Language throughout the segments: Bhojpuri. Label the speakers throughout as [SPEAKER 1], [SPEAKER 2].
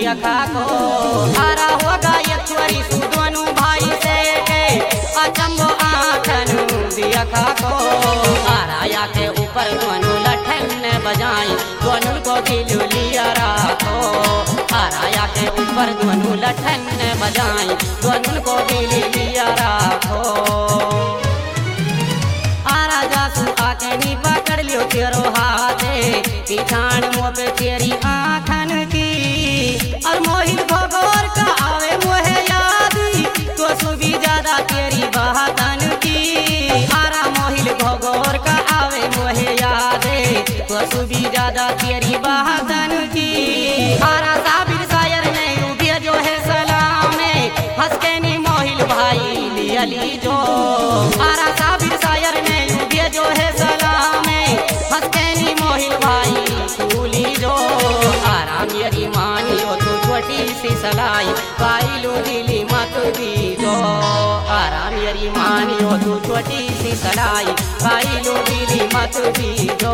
[SPEAKER 1] दिया खाको आरा होगा ये छोरी सुदोनु भाई से के अचंबो आखन दिया खाको आराया के ऊपर दोनों लठन बजाई दोनों को गिलू लिया राखो आराया के ऊपर दोनों लठन बजाई दोनों को गिलू लिया राखो आरा जासू आके नी पकड़ लियो तेरो हाथे पिछाड़ मुँह पे तेरी आँखन की और मोहिल भगोर का आवे मोहे यादी तो सुबी ज्यादा तेरी बहादन की आरा मोहिल भगोर का आवे मोहे यादे तो सुबी ज्यादा तेरी बहादन की आरा साबिर शायर ने उठे जो है सलामे हंस के नी मोहिल भाई लिया ली जो आरा साबिर शायर ने उठे जो है सलामे हंस के नी मोहिल भाई फूली जो आरा मेरी मानियो तू छोटी सी सलाई पाइलू दिली मत दी जो आरा मेरी मानियो तू छोटी सी सलाई पाइलू दिली मत दी जो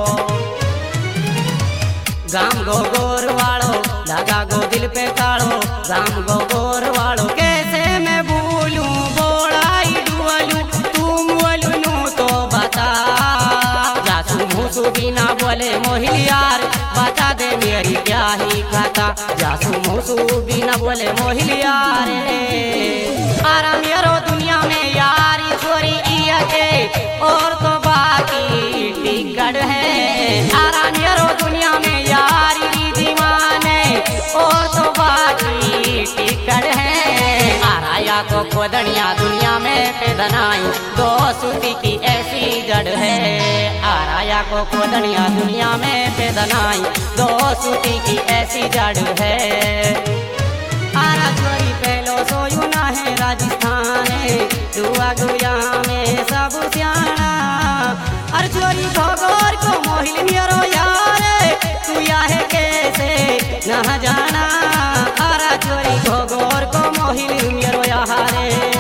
[SPEAKER 1] गाम गो गोर वालो लगा गो दिल पे कालो गाम गो गोर वालो कैसे मैं भूलूं बोलाई डुअलू तुम बोलू नू तो बता जासू मुसू बिना बोले मोहिल यार बता दे मेरी क्या ही खाता जासू मुसू बिना बोले मोहिल यार आरा मेरो दुनिया में यारी छोरी इया के और तो बाकी टिकट है आरा मेरो दुनिया में यारी दीवाने और तो बाकी टिकट है आराया को खोदनिया दुनिया में पैदनाई दो सूती की ऐसी जड़ है आराया को खोदनिया दुनिया में पैदनाई दो सूती की ऐसी जड़ है आरा छोरी पहलो सोयू ना है राजस्थान दुआ गुया में सब सियाना अर छोरी भगोर को मोहिल मेरो यार तू याहे कैसे न जाना आरा छोरी भगोर को मोहिल मेरो यार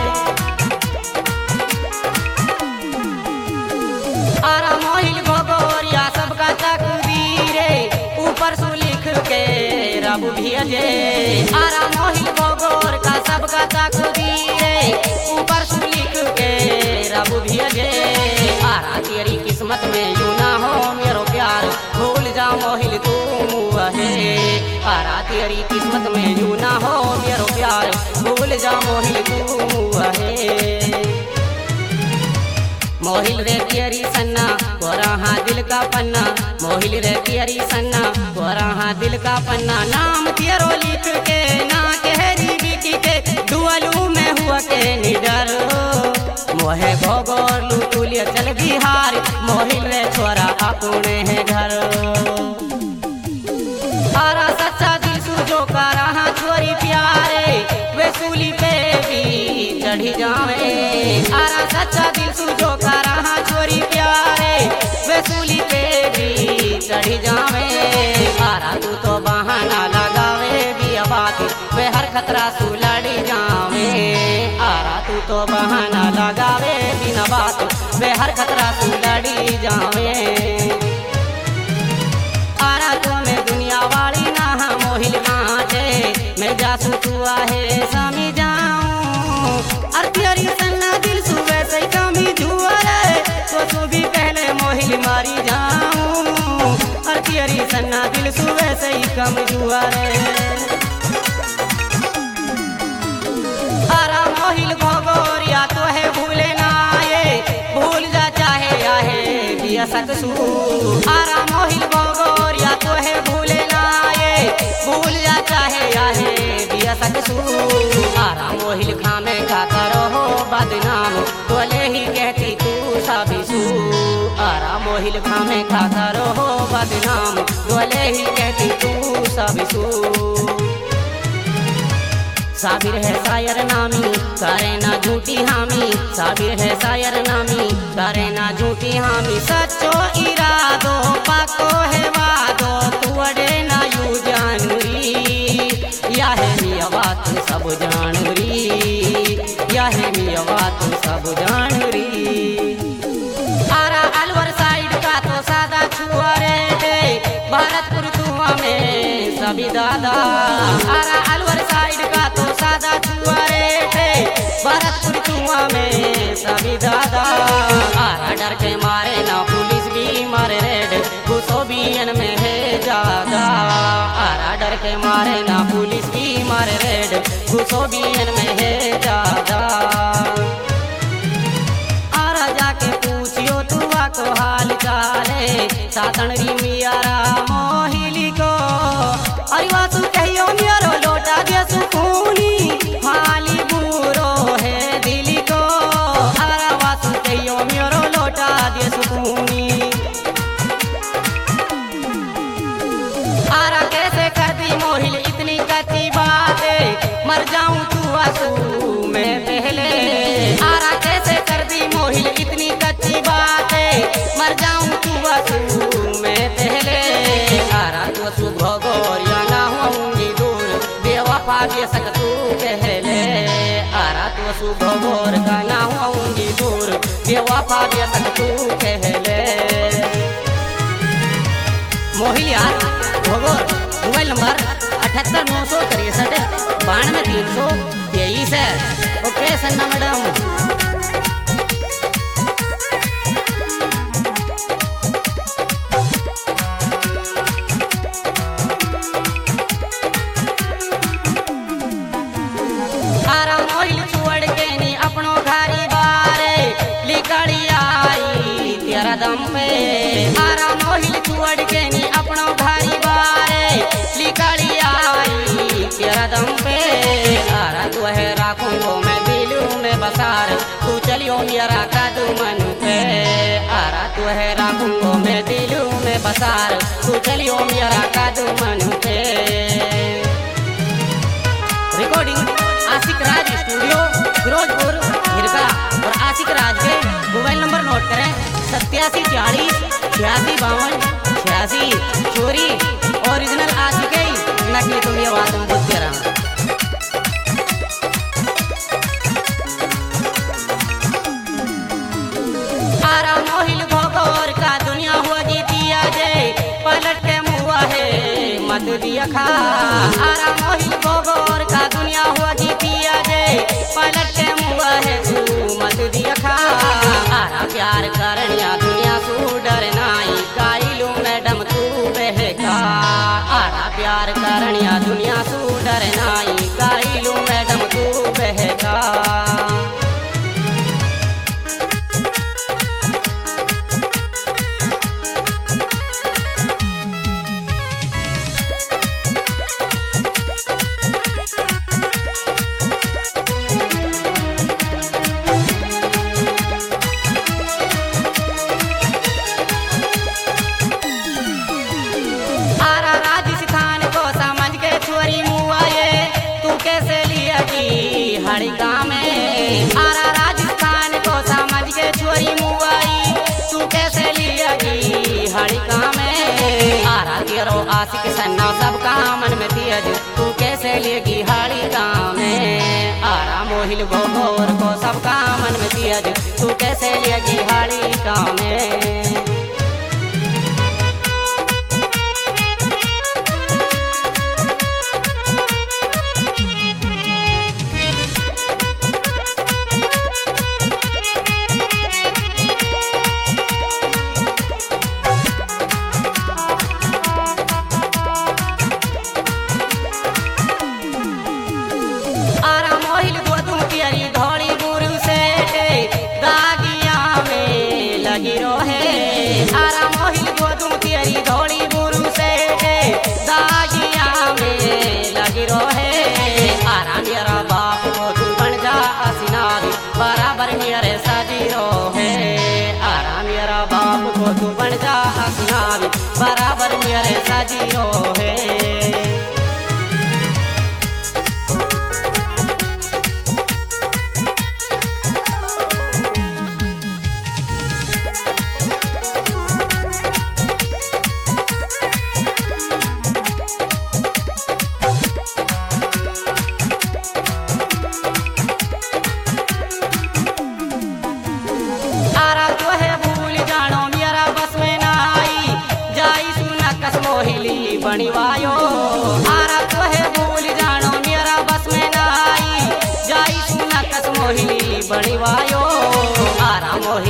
[SPEAKER 1] आरा मोहिल भगोर या सबका तकदीर ऊपर सु लिख के रब भेजे आरा मोहिल भगोर का सबका तकदीर ऊपर सु लिख के रब भेजे आरा तेरी किस्मत में यूं ना हो मेरो प्यार भूल जा मोहिल तू है आरा तेरी किस्मत में यूं ना हो मेरो प्यार भूल जा मोहिल तू है मोहिल रे तेरी सन्ना कोराहा दिल का पन्ना मोहिल रे तेरी सन्ना कोराहा दिल का पन्ना नाम तेरो लिख के ना कहरी बिकी के डुअलू में हुआ के निडर मोहे भोगोर लुटुलिया चल बिहार मोहिल रे छोरा अपने है घर आरा सच्चा दिल सुजो का रहा छोरी प्यारे वे सूली पे भी चढ़ी जावे आरा सच्चा दिल सुजो का रहा छोरी प्यारे वे सूली पे भी चढ़ी जावे आरा तू तो बहाना लगावे भी बात वे हर खतरा सु लड़ी जावे आरा तू तो बहाना लगावे बिना बात वे हर खतरा सु लड़ी जावे आरा तो मैं दुनिया वाली ना मोहिल कांटे मैं जासू तू आहे सामी जाऊं और तेरी सन्ना दिल सुबह से कमी जुआ रे तो तू भी पहले मोहिल मारी जाऊं और तेरी सन्ना दिल सुबह से कम जुआ रे आरा मोहिल भगोर या तो है भूले ना ये भूल जा चाहे आहे दिया सकसू आरा मोहिल भगोर या तो है भूले ना ये भूल जा चाहे आहे दिया सकसू आरा मोहिल खामे का करो हो बदनाम तोले ही कहती तू साबिसू आरा मोहिल खामे का करो हो बदनाम तोले ही कहती तू साबिसू साबिर है शायर नामी करे ना झूठी हामी साबिर है शायर नामी करे ना झूठी हामी सच्चो इरादो पाको है वादो तुअड़े ना यू जानूरी या है मिया बात सब जानूरी या है मिया बात सब जानूरी आरा अलवर साइड का तो सादा छुआ रे भरतपुर तुआ में सभी दादा। आरा अलवर साइड का तो सादा छुआ रेट, भरतपुर छुआ में सभी दादा। आरा डर के मारे ना पुलिस भी मारे रेड, घुसो बीएन में है ज्यादा। आरा डर के मारे ना पुलिस भी मारे रेड, घुसो बीएन में है ज्यादा। आरा जाके पूछियो तुआ को हाल चाले, सातन मियारा मोहिली को। अरे वासु कहियो मेरो लोटा दे सुकूनी, हाली बुरो है दिली को। आरा वासु कहियो मेरो लोटा दे सुकूनी। आरा कैसे कर दी मोहिल इतनी कच्ची बातें, मर जाऊं तू आंसू में पहले। आरा कैसे कर दी मोहिल इतनी कच्ची बातें, मर जाऊं तू आंसू में पहले। आरा तू शुभ गोरिया ना होंगी दूर, बेवफा बेशक तू कहले। आरा तू शुभ गोर का ना होंगी दूर, बेवफा बेशक तू कहले। मोहिल यार भोगोर मोबाइल नंबर 78 963 92 323 है। ओके सन्ना मैडम। आरा मोहिल छोड़ के नी अपनो घरी बारे, लिकड़ी आई तेरा दम पे। आरा मोहिल छोड़ के नी अपनो घरी बारे, लिकड़ी आई तेरा दम पे। आरा तू है राखूंगो मैं दिलू में बसार, तू चलियो मेरा कादू मन पे। आरा तू है राखूंगो मैं दिलू में बसार, तू चलियो मेरा कादू मन पे। रिकॉर्डिंग आशिक राज स्टूडियो फिरोजपुर हिरका। और आशिक राज के मोबाइल नंबर नोट करें 87 40 86 52 86। चोरी ओरिजिनल आशिक है, नकली तुम ये बात में बुझ रहा। आरा मोहिल भोगोर का दुनिया हुआ जीतिया जे, पलट के मुआ है मत दिया खा। आरा मोहिल भोगोर का दुनिया हुआ जीतिया जे, पलट के मुआ है तू मत दिया खा। आरा प्यार करनिया दुनिया सू डर नाई, काइलू मैडम तू बहका। आरा प्यार करनिया दुनिया सू डर नाई, काइलू मैडम तू बहका। आरा राजस्थान को समझ के छोरी मुआ ये, तू कैसे लिया जी हड़का में। आरा राजस्थान को समझ के छोरी मुआई, तू कैसे लिया जी हड़का में। आरा तेरो आशिक सन्ना सबका मन में तेज, तू कैसे लेगी हड़का में। आरा मोहिल भोगोर को सबका मन में तेज, तू कैसे लेगी हड़का में। आरा मोहिल गोदू तेरी धौड़ी बुरु से, दागिया में लगी रोहे। आरा मोहिल गोदू तेरी धौड़ी बुरु से, दागिया में लगी रोहे। आरा मेरा बाप को तू बन जा असिनारी, बराबर मेरे साजी रोहे। आरा मेरा बाप को तू बन जा असिनारी, बराबर मेरे साजी रोहे। बणिवायो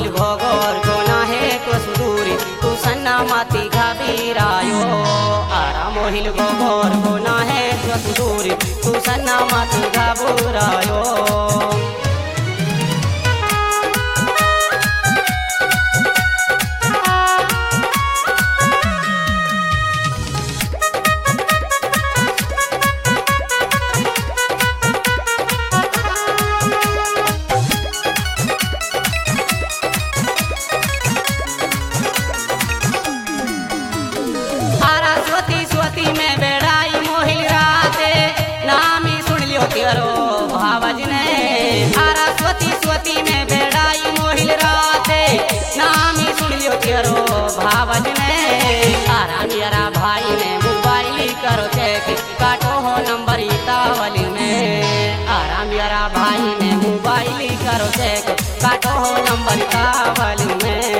[SPEAKER 1] मोहिल घोगोर कोना है तो सुदूरी तू सन्ना माती घबीरायो आरा मोहिल घोगोर कोना है तो सुदूरी तू सन्ना माती घबूरायो स्वती में बेड़ाई मोहिल राते नामी सुन लियो तेरो भावज ने आरा स्वती में बेड़ाई मोहिल राते नामी सुन लियो तेरो भावज ने आरा मेरा भाई ने मोबाइल करो चेक काटो हो नंबर तावल में आरा मेरा भाई ने मोबाइल करो चेक काटो हो नंबर तावल में